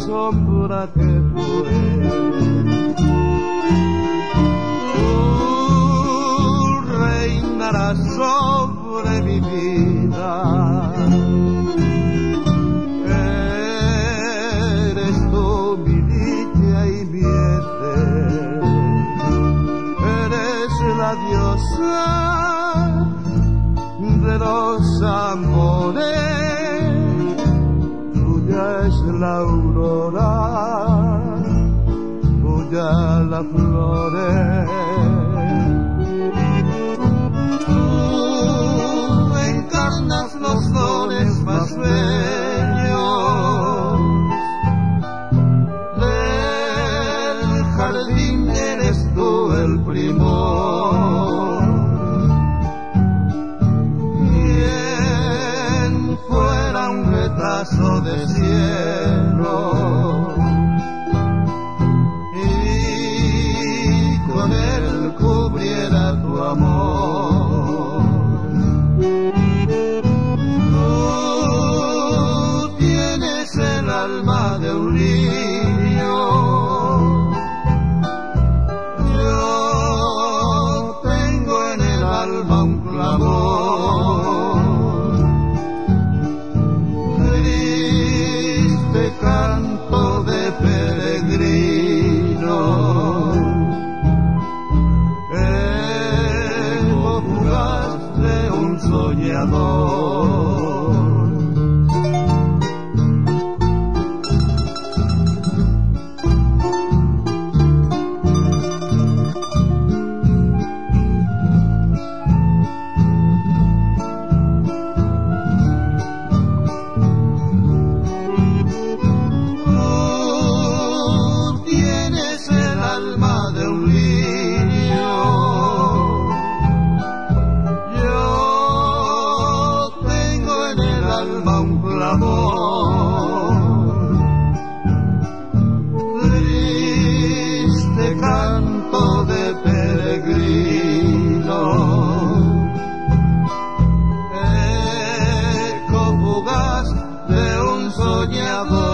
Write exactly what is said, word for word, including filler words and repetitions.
sombra que fue. Tú reinarás sobre mi vida. Eres tú mi dicha y mi eter. Eres la diosa de los amores, tuya es la aurora, tuya las flores. Tú encarnas los dones más bellos del jardín, eres tú el primor. Retraso de cielo y con él cubriera tu amor. Tú tienes el alma de un niño, yo tengo en el alma un clamor. Canto de peregrino, eco fugaz de un soñador. Triste canto de peregrino, eco fugaz de un soñador.